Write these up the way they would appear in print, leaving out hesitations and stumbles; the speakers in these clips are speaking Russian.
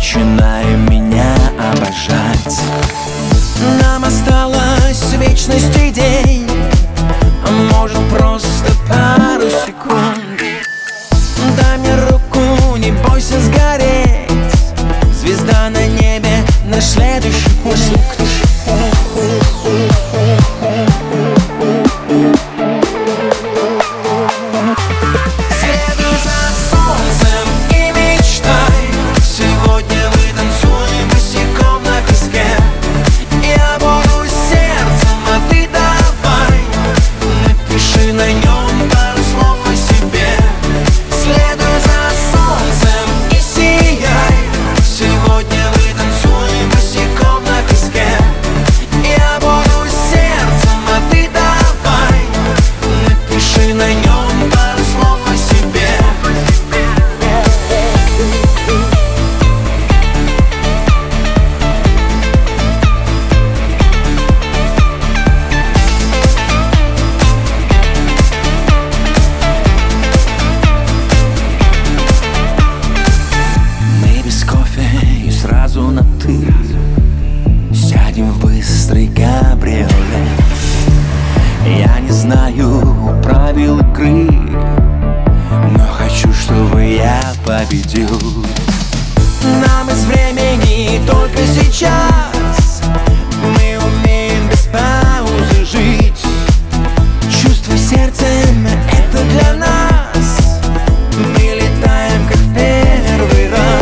начинай меня обожать. Нам осталось вечность и день, а может просто пару секунд. Дай мне руку, не бойся сгореть. Звезда на небе, наш следующий путь. Следуй за солнцем и мечтай. Сегодня мы танцуем босиком на песке. Я буду сердцем, а ты давай напиши на нем пару слов о себе. Следуй за солнцем и сияй. Сегодня мы танцуем босиком на песке. Я буду сердцем, а ты давай напиши на нем пару слов о себе. Мы без кофе и сразу на «ты». Сядем в быстрый кабриолет. Я не знаю правил игры, но хочу, чтобы я победил. Нам из времени только сейчас. Мы умеем без паузы жить. Чувство сердцем — это для нас. Мы летаем, как в первый раз.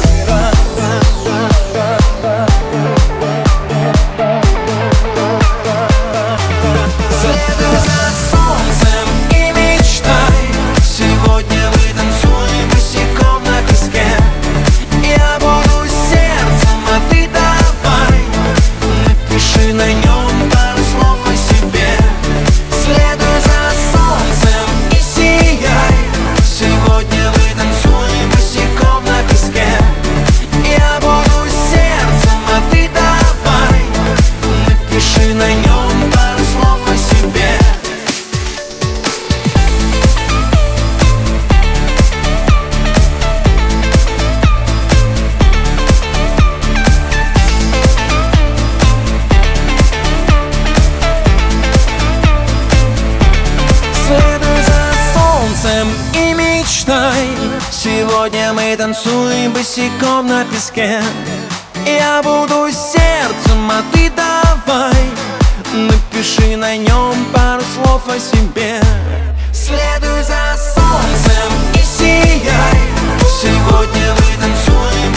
Следуй за солнцем и мечтай. Сегодня мы танцуем босиком на песке. Я буду сердцем, а ты давай напиши на нем пару слов о себе. Следуй за солнцем и сияй. Сегодня мы танцуем босиком на песке. Я буду сердцем, а ты давай напиши на нем пару слов о себе. Следуй за солнцем и мечтай. Сегодня мы танцуем босиком на песке. Я буду сердцем, а ты давай напиши на нем пару слов о себе. Следуй за солнцем и сияй. Сегодня мы танцуем